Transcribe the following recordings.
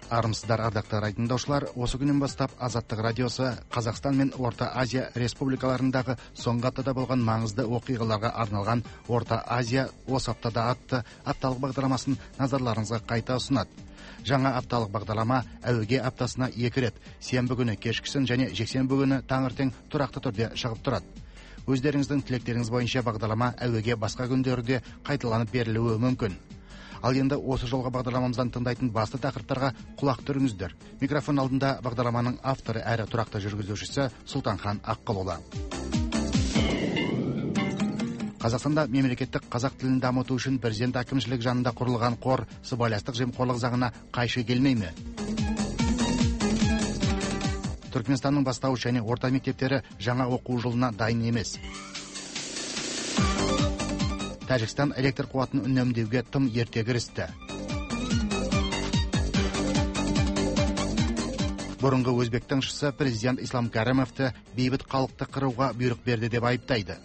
Армысыздар, ардақты тыңдаушылар. Осы күннен бастап Азаттық радиосы Қазақстан мен Орта Азия республикаларындағы соңғы аптада болған маңызды оқиғаларға арналған Орта Азия осы аптада атты апталық бағдарламасын назарларыңызға қайта ұсынады. Жаңа апталық бағдарлама әуеге аптасына 2 рет, сенбі күні кешкісін және жексенбі күні таңертең тұрақты түрде шығып тұрады. Өздеріңіздің тілектеріңіз бойынша бағдарлама әуеге басқа күндерде қайталанып берілуі мүмкін. Ал енді осы жолғы бағдарламамыздан тыңдайтын басты тақырыптарға құлақ түріңіздер. Микрофон алдында бағдарламаның авторы әрі тұрақты жүргізушісі Сұлтанхан Аққылұлы. Қазақстанда мемлекеттік қазақ тілін дамыту үшін президент әкімшілік жанында құрылған қор сыбайластық жемқорлық заңына қайшы келмей ме? Түркменстанның бастауыш және орта мектептері жаңа оқу жылына дайын емес. Тәжікстан электр қуатын үнемдеуге тым ерте кірісті. Бұрынғы өзбек тыңшысы президент Ислам Кәрімовті бейбіт халықты қыруға бұйрық берді деп айыптайды.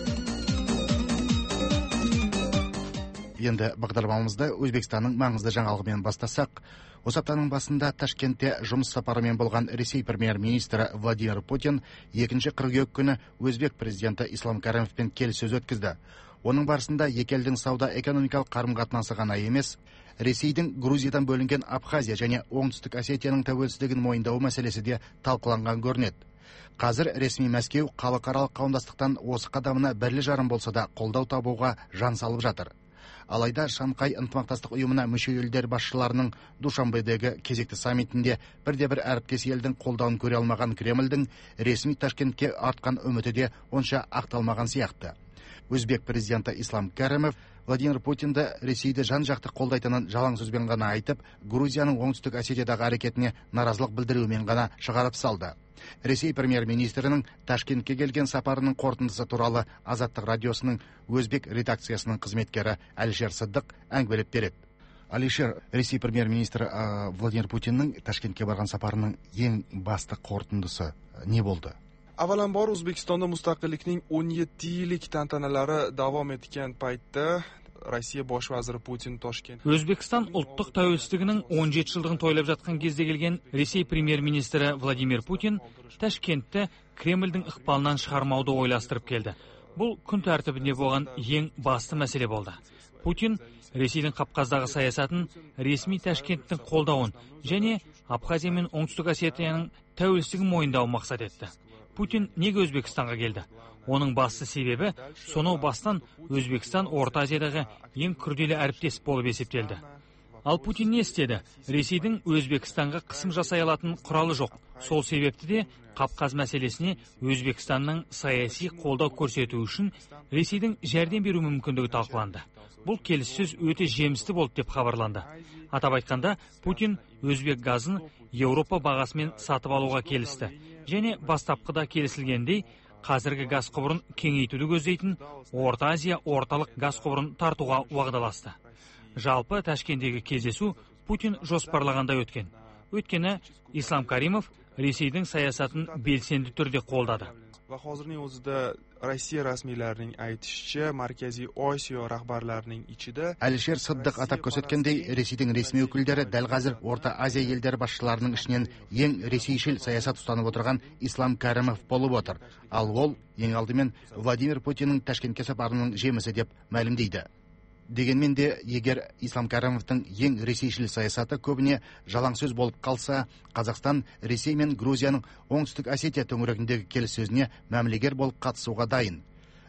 Енді бағдарламамызды Өзбекстанның маңызды жаңалығымен бастасақ, осы аптаның басында Ташкентте жұмыс сапарымен болған Ресей премьер-министрі Владимир Путин 2 қыркүйек күні өзбек президенті Ислам Кәрімовпен келіссөз өткізді. Оның барысында екі елдің сауда-экономикалық қарым-қатынасы ғана емес, Ресейдің Грузиядан бөлінген Абхазия және Оңтүстік Осетияның тәуелсіздігін мойындау мәселесі де талқыланған көрінеді. Қазір ресми Мәскеу халықаралық қауымдастықтан осы қадамына бірлі-жарым болса да қолдау табуға жан салып жатыр. Алайда Шанхай ынтымақтастық ұйымына мүше елдер басшыларының Душанбедегі кезекті саммитінде бірде-бір әріптес елдің қолдауын көре алмаған Кремльдің ресми Ташкентке артқан үміті де онша ақталмаған сияқты. Өзбек президенті Ислам Кәрімов Владимир Путинді Ресейді жан-жақты қолдайтынын жалаң сөзбен ғана айтып, Грузияның Оңтүстік Осетиядағы әрекетіне наразылық білдірумен ғана шығарып салды. Ресей премьер-министрінің Ташкентке келген сапарының қорытындысы туралы Азаттық радиосының өзбек редакциясының қызметкері Алишер Сыддық әңгімелеп береді. Алишер, Ресей премьер-министрі Владимир Путиннің Ташкентке барған сапарының ең басты қорытындысы не болды? Avvalambor O'zbekistonda mustaqillikning 17 yillik tantanalari davom etgan paytda Rossiya bosh vaziri Putin Toshkent. Өзбекстан ұлттық тәуелсіздігінің 17 жылдығын тойлап жатқан кезде келген Ресей премьер-министрі Владимир Путин Ташкентті Кремльдің ықпалынан шығармауды ойластырып келді. Бұл күн тәртібінде болған ең басты мәселе болды. Путин Ресейдің Қапқаздағы саясатын, ресми Ташкенттің қолдауын және Абхазия мен Оңтүстік Осетияның тәуелсіздігін мойындау мақсат етті. Путин неге Өзбекстанға келді? Оның басты себебі сонау бастан Өзбекстан Орта Азиядағы ең күрделі әріптес болып есептелді. Ал Путин не істеді? Ресейдің Өзбекстанға қысым жасай алатын құралы жоқ. Сол себепті де Қапқаз мәселесіне Өзбекстанның саяси қолдау көрсету үшін Ресейдің жәрдем беру мүмкіндігі талқыланды. Бұл келіссөз өте жемісті болды деп хабарланды. Атап айтқанда, Путин өзбек газын Еуропа бағасымен сатып алуға келісті. Және бастапқыда келісілгендей, қазіргі газ құбырын кеңейтуді көздейтін Орта Азия орталық газ құбырын тартуға уағдаласты. Жалпы Ташкенттегі кездесу Путин жоспарлағандай өткен. Өйткені Ислам Каримов Ресейдің саясатын белсенді түрде қолдады. Va hozirning o'zida Rossiya rasmiylarining aytishicha, Markaziy Osiyo rahbarlarining ichida Алишер Сыддық атап көрсеткендей, Ресейдің ресми өкілдері дәл қазір Орта Азия елдері басшыларының ішінен ең ресейшіл саясат ұстанып отырған Ислам Кәрімов болып отыр. Ал ол ең алдымен Владимир Путиннің Ташкентке сапарының жемісі деп мәлімдейді. Дегенмен де, егер Ислам Кәрімовтың ең ресейшіл саясаты көбіне жалаң сөз болып қалса, Қазақстан, Ресей мен Грузияның Оңтүстік Осетия төңірегіндегі келіссөзіне мәмілегер болып қатысуға дайын.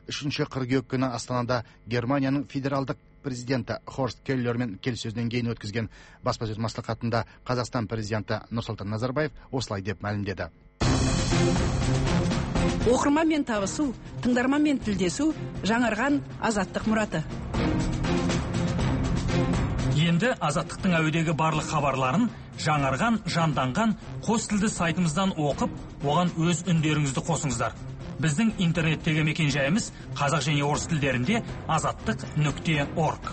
3 қыркүйек күні Астанада Германияның федералдық президенті Хорст Келлермен келіссөзден кейін өткізген баспасөз маслихатында Қазақстан президенті Нұрсұлтан Назарбаев осылай деп мәлімдеді. Оқырманмен табысу, тыңдарманмен тілдесу жаңарған азаттық мұраты. Енді Азаттықтың әуедегі барлық хабарларын жаңарған, жанданған қос тілді сайтымыздан оқып, оған өз үндеріңізді қосыңыздар. Біздің интернеттегі мекен-жайымыз қазақ және орыс тілдерінде azattiq.org.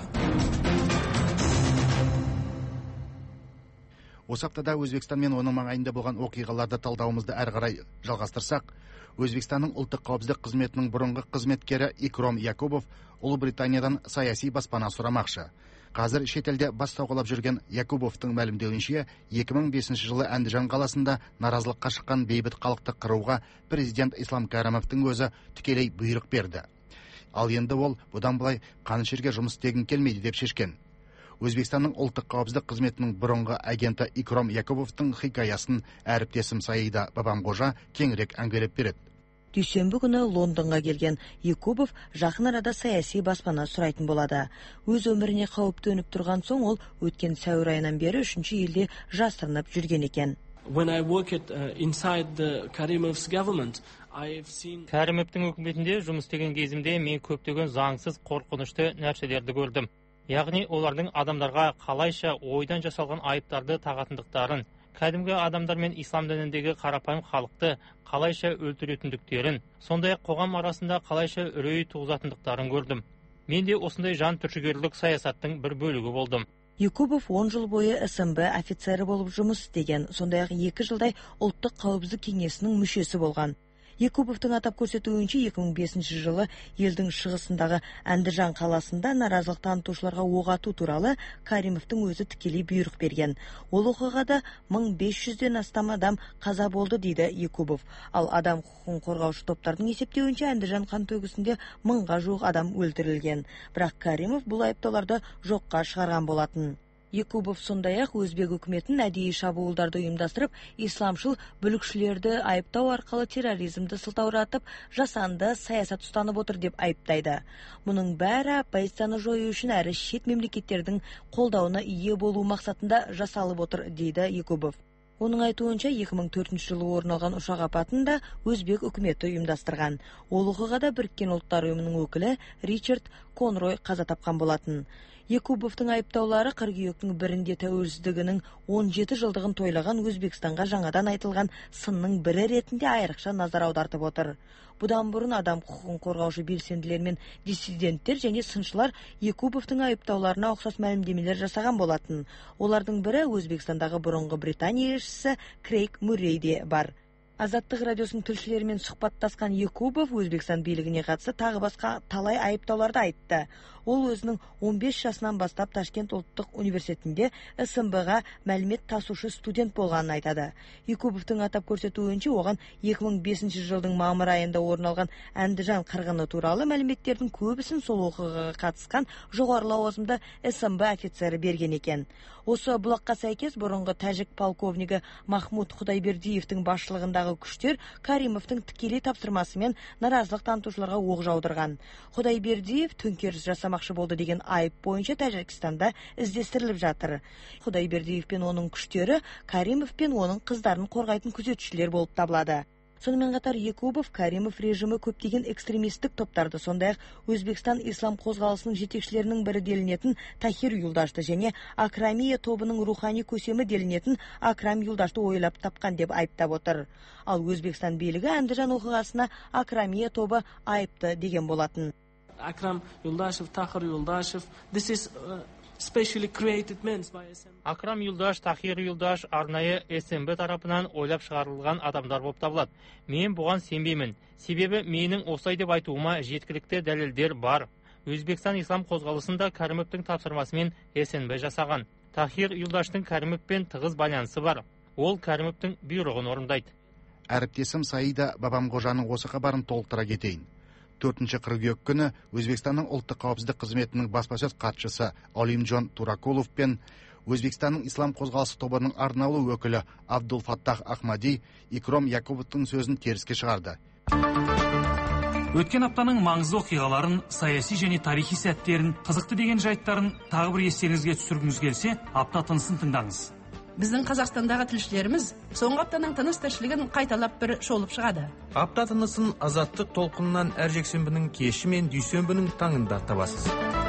Осы аптада Өзбекстан мен оның маңайында болған оқиғаларды талдауымызды әрі қарай жалғастырсақ, Өзбекстанның ұлттық қауіпсіздік қызметінің бұрынғы қызметкері Икром Якубов Ұлыбританиядан саяси баспана сұрамақшы. Қазір шетелде бастауғалап жүрген Якубовтың мәлімдеуінше 2005 жылы Әндіжан қаласында наразылыққа шыққан бейбіт халықты қыруға президент Ислам Кәрімовтің өзі тікелей бұйрық берді. Ал енді ол бұдан былай қанішерге жұмыс істегің келмейді деп шешкен. Өзбекстанның ұлттық қауіпсіздік қызметінің бұрынғы агенті Икром Якубовтың хикаясын әріптесім Саида Бабамғожа кеңірек әңгімелеп береді. Дүйсенбі күні Лондонға келген Якубов жақын арада саяси баспана сұрайтын болады. Өз өміріне қауіп төніп тұрған соң ол өткен сәуір айынан бері үшінші елде жасырынып жүрген екен. Кәрімовтің үкіметінде жұмыс істеген кезімде мен көптеген заңсыз қорқынышты нәрселерді көрдім. Яғни олардың адамдарға қалайша ойдан жасалған айыптарды тағатындықтарын, кәдімгі адамдар мен ислам дініндегі қарапайым халықты қалайша өлтіретіндіктерін, сондай қоғам арасында қалайша үрей туғызатындықтарын көрдім. Мен де осындай жан түршігерлік саясаттың бір бөлігі болдым. Якубов 10 жыл бойы СМБ офицері болып жұмыс істеген, сондай-ақ 2 жылдай ұлттық қауіпсіздік кеңесінің мүшесі болған. Якубовтың атап көрсетуінше 2005 жылы елдің шығысындағы Әндіжан қаласында наразылық танытушыларға оқ ату туралы Каримовтың өзі тікелей бұйрық берген. Ол оқиғада 1500-ден астам адам қаза болды дейді Якубов. Ал адам құқығын қорғаушы топтардың есептеуінше Әндіжан қантөгісінде 1000-ға жуық адам өлтірілген. Бірақ Каримов бұл айыптауларды жоққа шығарған болатын. Якубов сондай-ақ өзбек үкіметін әдейі шабуылдарды ұйымдастырып, исламшыл бүлікшілерді айыптау арқылы терроризмді сылтауратып, жасанды саясат ұстанып отыр деп айыптайды. Мұның бәрі оппозицияны жою үшін әрі шет мемлекеттердің қолдауына ие болу мақсатында жасалып отыр, дейді Якубов. Оның айтуынша 2004 жылы орын алған ұшақ апатында өзбек үкіметі ұйымдастырған. Ол оқиғада Біріккен ұлттар ұйымының өкілі Ричард Конрой қаза тапқан болатын. Якубовтың айыптаулары қыркүйектің 1-інде тәуелсіздігінің 17 жылдығын тойлаған Өзбекстанға жаңадан айтылған сынның бірі ретінде айрықша назар аудартып отыр. Бұдан бұрын адам құқығын қорғаушы белсенділер мен диссиденттер және сыншылар Якубовтың айыптауларына ұқсас мәлімдемелер жасаған болатын. Олардың бірі Өзбекстандағы бұрынғы Британия елшісі Крейг Муррей де бар. Азаттық радиосының тілшілерімен сұхбаттасқан Якубов Өзбекстан билігіне қатысты тағы басқа талай айыптауларды айтты. Ол өзінің 15 жасынан бастап Ташкент ұлттық университетінде СМБ-ға мәлімет тасушы студент болғанын айтады. Якубовтың атап көрсетуінше оған 2005 жылдың мамыр айында орын алған Әндіжан қырғыны туралы мәліметтердің көбісін сол оқиғаға қатысқан жоғары лауазымды СМБ офицері берген екен. Осы бұлаққа сәйкес бұрынғы тәжік полковнигі Махмуд Құдайбердиевтің басшылығындағы күштер Каримовтың тікелей тапсырмасымен наразылық танытушыларға оқ жаудырған. Құдайбердиев төңкеріс жасамақшы болды деген айып бойынша Тәжікстанда іздестіріліп жатыр. Құдайбердиев пен оның күштері Каримов пен оның қыздарын қорғайтын күзетшілер болып табылады. Сонымен қатар Якубов Каримов режимі көптеген экстремистік топтарды, сондай-ақ Өзбекстан ислам қозғалысының жетекшілерінің бірі делінетін Тахир Юлдашты және Акрамия тобының рухани көсемі делінетін Акрам Юлдашты ойлап тапқан деп айыптап отыр. Ал Өзбекстан билігі Әндіжан оқиғасына Акрамия тобы айыпты деген болатын. Akram Yuldashev, Tahir Yuldashev, this is specially created men by SMB. Акрам Юлдаш, Тахир Юлдаш арнайы СМБ тарапынан ойлап шығарылған адамдар болып табылады. Мен бұған сенбеймін. Себебі менің осылай деп айтуыма жеткілікті дәлелдер бар. Өзбекстан ислам қозғалысында Кәрімовтің тапсырмасымен СМБ жасаған. Тахир Юлдаштың Кәрімовпен тығыз байланысы бар. Ол Кәрімовтің бұйрығын орындайды. Әріптесім Саида Бабамғожаның осы хабарын толықтыра кетейін. 4 қыркүйек күні Өзбекстанның ұлттық қауіпсіздік қызметінің баспасөз хатшысы Олимджон Туракулов пен Өзбекстанның ислам қозғалысы тобының арнаулы өкілі Абдул Фаттах Ахмади Икром Якубовтың сөзін теріске шығарды. Өткен аптаның маңызды оқиғаларын, саяси және тарихи сәттерін, қызықты деген жайттарын тағы бір естеріңізге түсіргіңіз келсе, апта тынысын тыңдаңыз. Біздің Қазақстандағы тілшілеріміз соңғы аптаның тыныс тіршілігін қайталап бір шолып шығады. Апта тынысын азаттық толқынынан әр жексенбінің кеші мен дүйсенбінің таңында табасыз.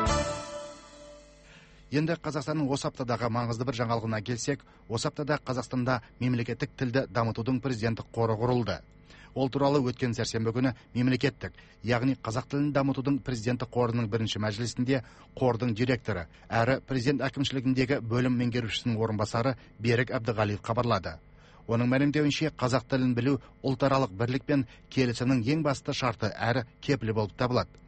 Енді Қазақстанның осы аптадағы маңызды бір жаңалығына келсек, осы аптада Қазақстанда мемлекеттік тілді дамытудың президенттік қоры құрылды. Ол туралы өткен сәрсенбі күні мемлекеттік, яғни қазақ тілін дамытудың президенттік қорының бірінші мәжілісінде қордың директоры, әрі президент әкімшілігіндегі бөлім меңгерушісінің орынбасары Берік Әбдіғалиев хабарлады. Оның мәлімдеуінше қазақ тілін білу ұлтаралық бірлік пен келісімнің ең басты шарты әрі кепілі болып табылады.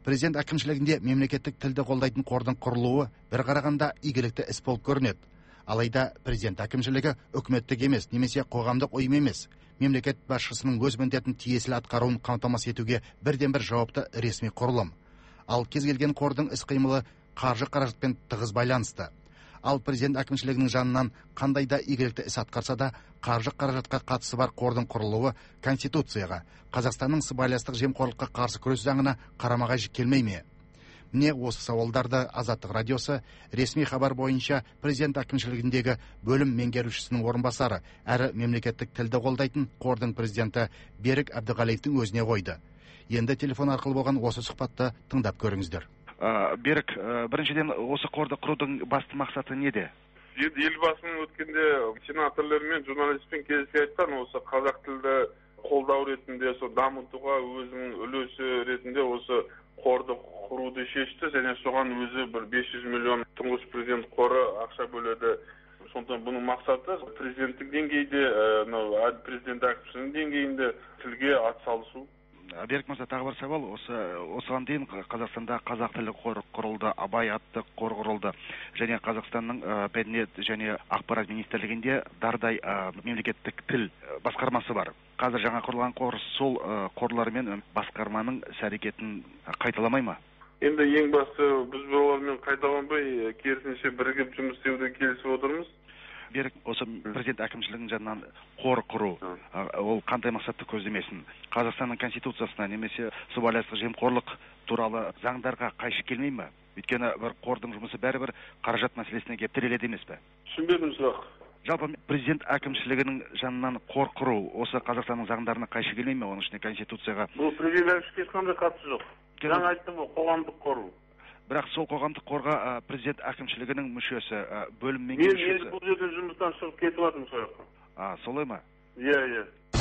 Президент әкімшілігінде мемлекеттік тілді қолдайтын қордың құрылуы бір қарағанда игілікті іс болып көрінеді. Алайда президент әкімшілігі үкіметтік емес немесе қоғамдық ұйым емес, мемлекет басшысының өз міндетін тиесілі атқаруын қамтамасыз етуге бірден бір жауапты ресми құрылым. Ал кез келген қордың іс-қимылы қаржы қаражатпен тығыз байланысты. Ал президент әкімшілігінің жанынан қандай да игілікті іс атқарса да, қаржы қаражатқа қатысы бар қордың құрылуы Конституцияға, Қазақстанның сыбайластық жемқорлыққа қарсы күрес заңына қарама-қайшы келмей ме? Міне осы сауалдарды Азаттық радиосы ресми хабар бойынша президент әкімшілігіндегі бөлім меңгерушісінің орынбасары әрі мемлекеттік тілді қолдайтын қордың президенті Берік Әбдіғалиевтің өзіне қойды. Енді телефон арқылы болған осы сұхбатты тыңдап көріңіздер. Берік, біріншіден осы қорды құрудың басты мақсаты неде? Елбасының өткенде сенаторлар мен журналистпен кездесіп айтқан, осы қазақ тілді қолдау ретінде, дамытуға өзінің үлесі ретінде осы қорды құруды шешті, және соған өзі бір 500 миллион тұңғыш президент қоры ақша бөледі. Сондықтан бұның мақсаты президенттік деңгейде, президент әкімшілігінің деңгейінде тілге атсалысу. Берік мырза, тағы бір сауал. Осыған дейін Қазақстанда қазақ тілі қоры құрылды, Абай атты қор құрылды, және Қазақстанның мәдениет және ақпарат министрлігінде дардай мемлекеттік тіл басқармасы бар. Қазір жаңа құрылған қор сол қорлармен басқарманың іс-әрекетін қайталамай ма? Енді ең басты біз олармен қайталанбай, керісінше бірігіп жұмыс істеуді келісіп отырмыз. Берік, осы президент әкімшілігінің жанынан қор құру, ол қандай мақсатты көздемесін? Қазақстанның конституциясына немесе сыбайластық жемқорлық туралы заңдарға қайшы келмей ме? Өйткені бір қордың жұмысы бәрібір қаражат мәселесіне кеп тіреледі емес пе? Түсінбедім сұрақ. Жалпы президент әкімшілігінің жанынан қор құру осы Қазақстанның заңдарына қайшы келмей ме? Оның ішінде конституцияға. Бұл президент әкімшілігіне қандай қатысы жоқ. Жаңа айттым, қоғамдық қору. Бірақ сол қоғамдық қорға президент әкімшілігінің мүшесі, бөлім меңгерушісі. Мен бұл жерден жұмыстан шығып кетіп жатырмын сол жаққа. Солай ма? Иә.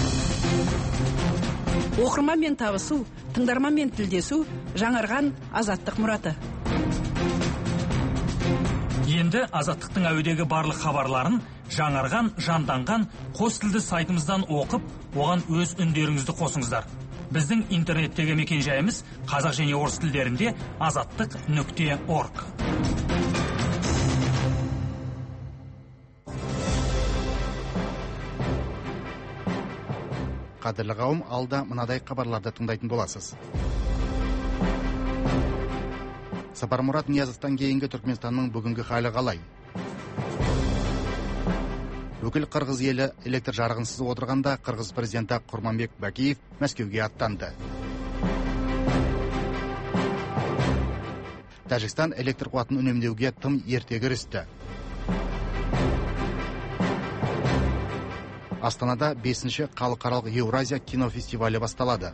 Оқырманмен табысу, тыңдарманмен тілдесу жаңарған Азаттық мұраты. Енді Азаттықтың әуедегі барлық хабарларын жаңарған, жанданған қос тілді сайтымыздан оқып, оған өз үндеріңізді қосыңыздар. Біздің интернеттегі мекенжайымыз қазақ және орыс тілдерінде azattik.org. Қадірлі қауым, алда мынадай хабарларды тыңдайтын боласыз. Сапармұрат Ниязовтан кейінгі Түркменстанның бүгінгі халі қалай? Өкіл қырғыз елі электр жарығынсыз отырғанда қырғыз президенті Құрманбек Бакиев Мәскеуге аттанды. Тәжікстан электр қуатын үнемдеуге тым ерте кірісті. Астанада 5-ші халықаралық Еуразия кинофестивалі басталады.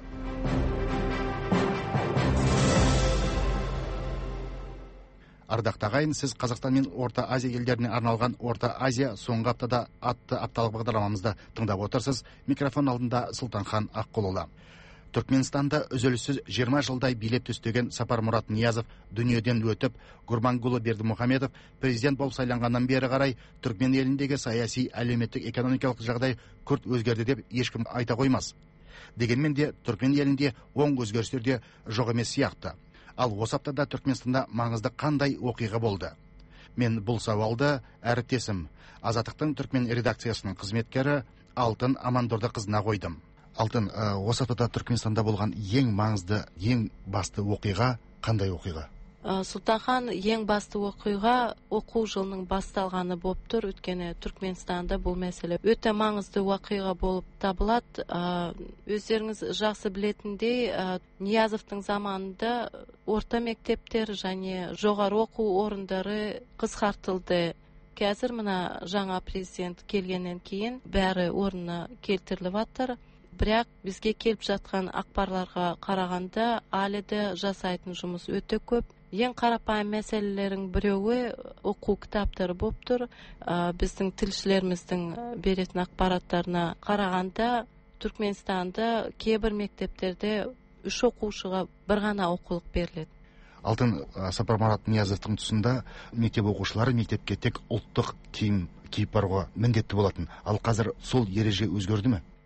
Ардақты ағайын, сіз Қазақстан мен Орта Азия елдеріне арналған Орта Азия соңғы аптада атты апталық бағдарламамызды тыңдап отырсыз. Микрофон алдында Сұлтанхан Аққұлұлы. Түркменстанда үзіліссіз 20 жылдай билеп төстеген Сапармұрат Ниязов дүниеден өтіп, Гурбангулы Бердімұхамедов президент болып сайланғаннан бері қарай Түркмен еліндегі саяси, әлеуметтік, экономикалық жағдай күрт өзгерді деп ешкім айта қоймас. Дегенмен де Түркмен елінде оң өзгерістер де жоқ емес сияқты. Ал осы аптада Түркменстанда маңызды қандай оқиға болды? Мен бұл сауалды әріптесім Азаттықтың Түркмен редакциясының қызметкері Алтын Амандорды қызына қойдым. Алтын, осы аптада Түркменстанда болған ең маңызды, ең басты оқиға қандай оқиға? Сұлтанхан, ең басты оқиға оқу жылының басталғаны болып тұр. Өйткені Түркменстанда бұл мәселе өте маңызды оқиға болып табылады. Өздеріңіз жақсы білетіндей, Ниязовтың заманында орта мектептер және жоғары оқу орындары қысқартылды. Қазір мына жаңа президент келгеннен кейін бәрі орнына келтіріліп жатыр. Бірақ бізге келіп жатқан ақпарларға қарағанда әлі де жасайтын жұмыс өте көп. Ең қарапайым мәселелердің біреуі оқу кітаптары болып тұр. Біздің тілшілеріміздің беретін ақпараттарына қарағанда Түркменстанда кейбір мектептерде 3 оқушыға бір ғана оқулық беріледі. Алтын, Сапармұрат Ниязовтың тұсында мектеп оқушылары мектепке тек ұлттық киім киіп баруға міндетті болатын. Ал қазір сол ереже өзгерді ме?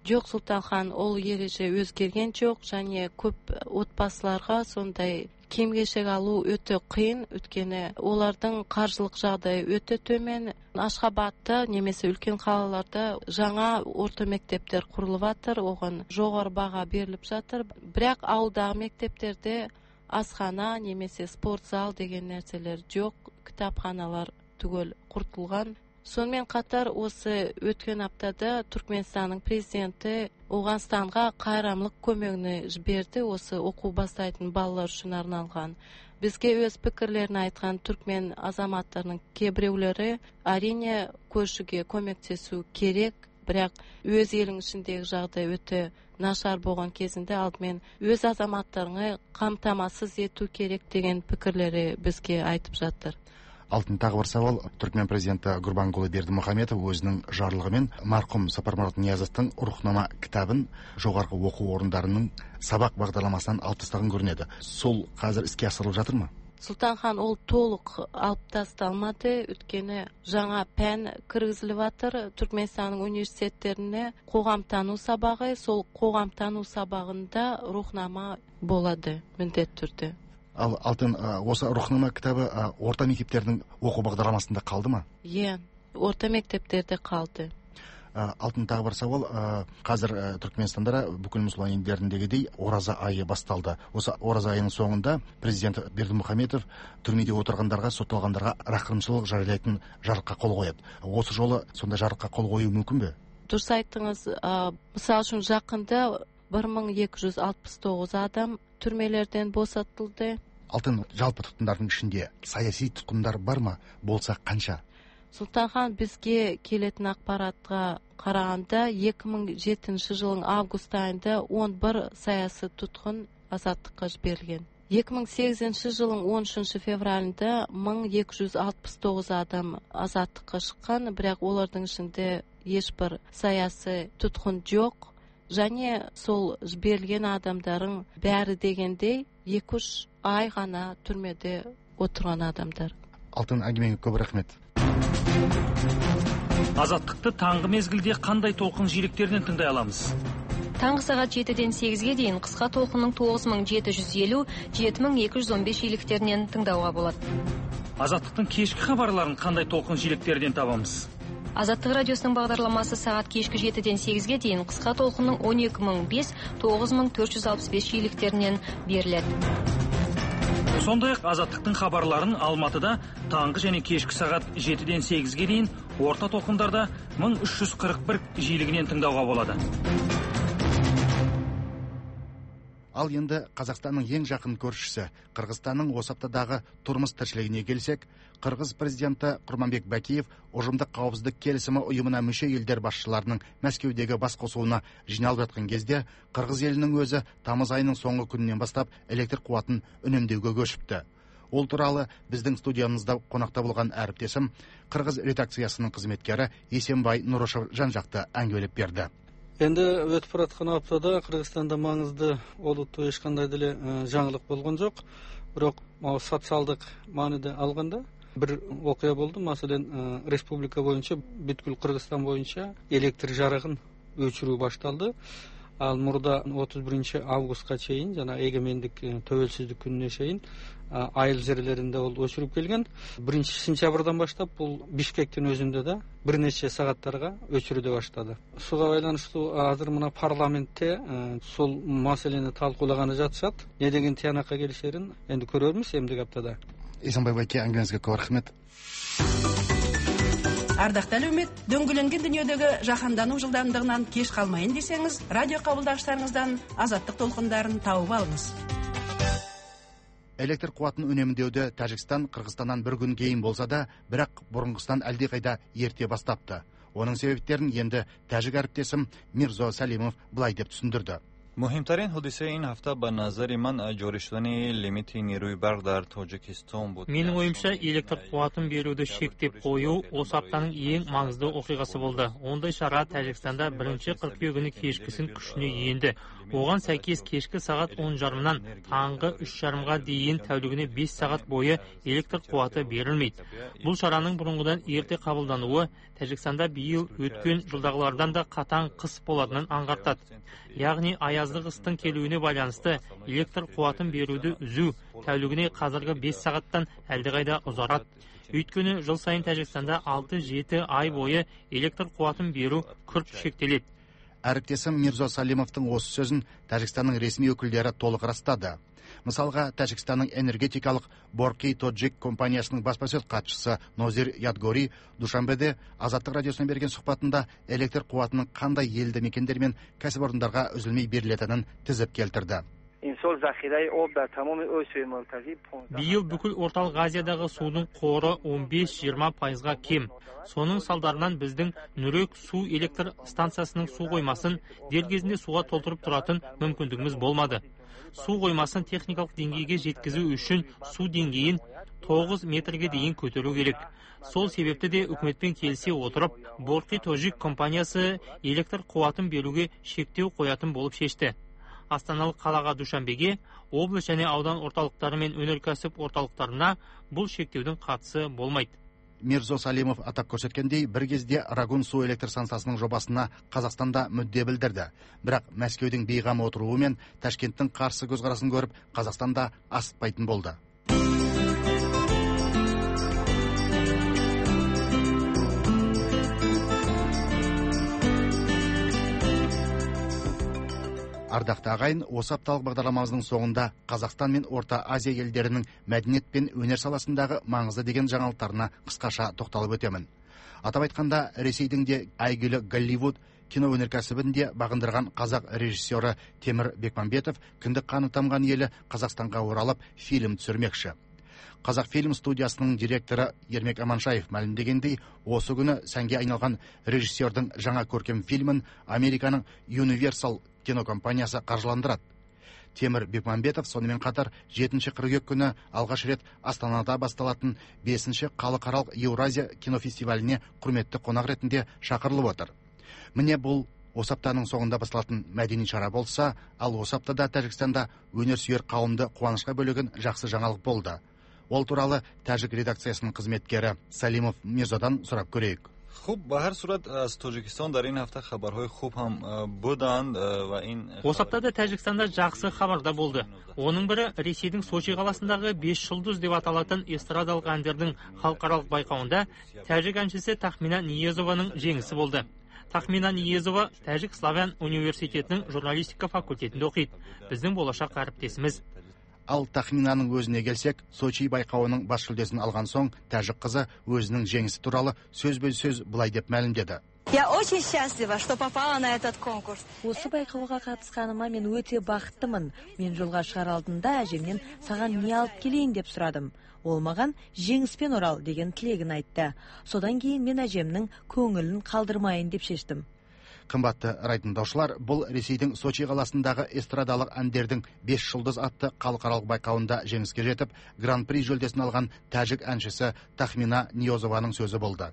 Жоқ, Сұлтанхан, ол ереже өзгерген жоқ, және көп отбасыларға сондай киім-кешек алу өте қиын, өйткені олардың қаржылық жағдайы өте төмен. Ашхабадта немесе үлкен қалаларда жаңа орта мектептер құрылып жатыр, оған жоғары баға беріліп жатыр. Бірақ ауылдағы мектептерде асхана немесе спорт зал деген нәрселер жоқ, кітапханалар түгел құртылған. Сонымен қатар осы өткен аптада Түркменстанның президенті Ауғанстанға қайырымдылық көмегін жіберді, осы оқу бастайтын балалар үшін арналған. Бізге өз пікірлерін айтқан түркмен азаматтарының кейбіреулері әрине көршіге көмектесу керек, бірақ өз елің ішіндегі жағдай өте нашар болған кезінде алдымен өз азаматтарыңы қамтамасыз ету керек деген пікірлері бізге айтып жатыр. Алтын тағы бір сауал. Түркмен президенті Гурбангулы Бердімұхамедов өзінің жарлығымен марқұм Сапармұрат Ниязовтың рухнама кітабын жоғарғы оқу орындарының сабақ бағдарламасынан алып тастаған көрінеді. Сол қазір іске асырылып жатыр ма? Сұлтанхан, ол толық алып тасталмады, өйткені жаңа пән кіргізіліп жатыр Түркменстанның университеттеріне. Қоғамтану сабағы, сол қоғамтану сабағында рухнама болады міндетті түрде. Ал Алтын, осы рухнама кітабы орта мектептердің оқу бағдарламасында қалды ма? Орта мектептерде қалды. Алтын тағы бір сауал. Қазір Түркменстанда бүкіл мұсылман елдеріндегідей ораза айы басталды. Осы ораза айының соңында президент Бердімұхамедов түрмеде отырғандарға, сотталғандарға рақымшылық жариялайтын жарлыққа қол қояды. Осы жолы сонда жарлыққа қол қою мүмкін бе? Дұрыс айттыңыз. Мысал үшін жақында 1269 адам түрмелерден босатылды. Алтын, жалпы тұтқындардың ішінде саяси тұтқындар бар ма? Болса қанша? Сұлтанхан, бізге келетін ақпаратқа қарағанда 2007 жылың август айында 11 саяси тұтқын азаттыққа жіберілген. 2008 жылың 13 февралында 1269 адам азаттыққа шыққан, бірақ олардың ішінде ешбір саяси тұтқын жоқ. Және сол жіберілген адамдардың бәрі дегенде 2-3 ай ғана түрмеде отырған адамдар. Алтын, әңгімеңе көп рахмет. Азаттықты таңғы мезгілде қандай толқын жиіліктерінен тыңдай аламыз? Таңғы сағат 7-ден 8-ге дейін қысқа толқынның 9750, 7215 жиіліктерінен тыңдауға болады. Азаттықтың кешкі хабарларын қандай толқын жиіліктерден табамыз? Азаттық радиосының бағдарламасы сағат кешкі 7-ден 8-ге дейін қысқа толқынның 12005, 9465 жиіліктерінен беріледі. Сондай-ақ Азаттықтың хабарларын Алматыда таңғы және кешкі сағат 7-ден 8-ге дейін, орта толқындарда 1341 жиілігінен тыңдауға болады. Ал енді Қазақстанның ең жақын көршісі Қырғызстанның осы аптадағы тұрмыс тіршілігіне келсек, Қырғыз президенті Құрманбек Бәкиев ұжымдық қауіпсіздік келісімі ұйымына мүше елдер басшыларының Мәскеудегі басқосуына жиналып жатқан кезде, Қырғыз елінің өзі тамыз айының соңғы күнінен бастап электр қуатын үнемдеуге көшіпті. Ол туралы біздің студиямызда қонақта болған әріптесім Қырғыз редакциясының қызметкері Есенбай Нұрышев жан-жақты әңгімелеп берді. Енді өтіп баратқан аптада Қырғызстанда маңызды олуттуу ешқандай деле жаңылык болгон жок. Бирок социалдык мааниде алганда бир окуя болду. Маселен, республика боюнча, бүткүл Кыргызстан боюнча электр жарыгын өчүрүү башталды. Ал мурда 31 августка чейин, жана эгемендик төбөлсүздүк күнүнө чейин айыл жерлеринде ол өчүрүп келген. 1 сентябрдан баштап бул Бишкектин өзүндө да бир нече сагаттарга өчүрүүдө баштады. Суга байланыштуу азыр мына парламентте сол маселени талкуулаганы жатышат. Не деген тиянакка келишерин энди көрөрмүз эмдиги аптада. Есенбай байке, әңгімеңізге көп рахмет. Ардақты әлеумет, дөңгеленген дүниедегі жаһандану жылдамдығынан кеш қалмайын десеңіз, радио қабылдағыштарыңыздан азаттық толқындарын тауып алыңыз. Электр қуатын үнемдеуді Тәжікстан Қырғызстаннан бір күн кейін болса да, бірақ бұрынғысынан әлдеқайда ерте бастапты. Оның себептерін енді тәжік әріптесім Мирзо Салимов былай деп түсіндірді. مهمترین حادثه این هفته به نظر من جاری شدن لیمیت نیروی برق در تاجیکستان بود. Менің ойымша, электр қуатын беруді шектеп қою осы аптаның ең маңызды оқиғасы болды. Ондай шара Тәжікстанда 1 қыркүйегіні кешкісін күшіне енді. Оған сәйкес кешкі сағат 10:30-нан таңғы 3:30-ға дейін тәулігіне 5 сағат бойы электр қуаты берілмейді. Бұл шараның бұрынғыдан ерте қабылдануы Тәжікстанда биыл өткен жылдағылардан да қатаң қыс болатынын аңғартады. Яғни аязды қыстың келуіне байланысты электр қуатын беруді үзу тәулігіне қазіргі 5 сағаттан әлдеқайда ұзарады. Өйткені жыл сайын Тәжікстанда 6-7 ай бойы электр қуатын беру күрт шектеледі. Әріптесім Мирзо Салимовтың осы сөзін Тәжікстанның ресми өкілдері толық растады. Мысалға, Тәжікстанның энергетикалық Борки Тоджик компаниясының баспасөз хатшысы Нозир Ядгори Душанбеде Азаттық радиосына берген сұхбатында электр қуатының қандай елді мекендер мен кәсіпорындарға үзілмей берілетінін тізіп келтірді. Биыл бүкіл орталық Азиядағы судың қоры 15-20%-ға кем. Соның салдарынан біздің Нүрек су электр станциясының су қоймасын дер кезінде суға толтырып тұратын мүмкіндігіміз болмады. Су қоймасын техникалық деңгейге жеткізу үшін су деңгейін 9 метрге дейін көтеру керек. Сол себепті де үкіметпен келісе отырып, Борки Тоджик компаниясы электр қуатын беруге шектеу қоятын болып шешті. Астаналық қалаға Душанбеге, облыс және аудан орталықтары мен өнеркәсіп орталықтарына бұл шектеудің қатысы болмайды. Мирзо Салимов атап көрсеткендей, бір кезде Рагун су электр станциясының жобасына Қазақстанда мүдде білдірді. Бірақ Мәскеудің бейғам отыруы мен Ташкенттің қарсы көзқарасын көріп, Қазақстанда асықпайтын болды. Ардақты ағайын, осы апталық бағдарламамыздың соңында Қазақстан мен Орта Азия елдерінің мәдениет пен өнер саласындағы маңызды деген жаңалықтарына қысқаша тоқталып өтемін. Атап айтқанда, Ресейдің де әйгілі Голливуд кино өнеркәсібінде бағындырған қазақ режиссері Темір Бекмамбетов кіндік қаны тамған елі Қазақстанға оралып фильм түсірмекші. Қазақфильм студиясының директоры Ермек Аманшаев мәлімдегендей, осы күні сәнге айналған режиссердің жаңа көркем фильмін Американың Universal кинокомпаниясы қаржыландырады. Темір Бекмамбетов сонымен қатар 7 қыркүйек күні алғаш рет Астанада басталатын 5 халықаралық Еуразия кинофестиваліне құрметті қонақ ретінде шақырылып отыр. Міне бұл осы аптаның соңында басталатын мәдени шара болса, ал осы аптада Тәжікстанда өнерсүйер қауымды қуанышқа бөлеген жақсы жаңалық болды. Ол туралы Тәжік редакциясының қызметкері Салимов Мирзодан сұрап көрейік. خب به هر صورت از تاجیکستان در این هفته خبرهای خوب هم بودند و این осы аптада Тәжікстанда жақсы хабарда болды. Оның бірі Ресейдің Сочи қаласындағы 5 жұлдыз деп аталатын эстрадалық әндердің халықаралық байқауында тәжік әншісі Тахмина Ниезованың жеңісі болды. Тахмина Ниезова Тәжік Славян университетінің журналистика факультетінде оқиды. Біздің болашақ әріптесіміз. Ал Тахминаның өзіне келсек, Сочи байқауының бас жүлдесін алған соң, тәжік қызы өзінің жеңісі туралы сөз былай деп мәлімдеді. Я очень счастлива, что попала на этот конкурс. Осы байқауға қатысқаныма мен өте бақыттымын. Мен жолға шығар алдында әжемнен саған не алып келейін деп сұрадым. Ол маған жеңіспен орал деген тілегін айтты. Содан кейін мен әжемнің көңілін қалдырмайын деп шештім. Қымбатты райтындаушылар, бұл Ресейдің Сочи қаласындағы эстрадалық әндердің 5 жұлдыз атты халықаралық байқауында жеңіске жетіп, гран-при жүлдесін алған тәжік әншісі Тахмина Ниезованың сөзі болды.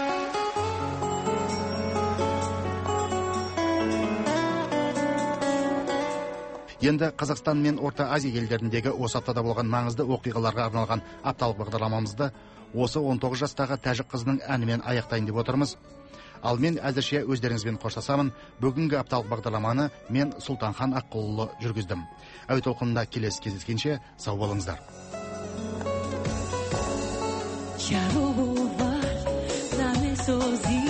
Енді Қазақстан мен Орта Азия елдеріндегі осы аптада болған маңызды оқиғаларға арналған апталық бағдарламамызды осы 19 жастағы тәжік қызының әнімен аяқтайын деп отырмыз. Ал мен әзірше өздеріңізбен қоштасамын. Бүгінгі апталық бағдарламаны мен Сұлтанхан Аққұлұлы жүргіздім. Әуе толқынында келесі кездескенше сау болыңыздар. Чаруvar,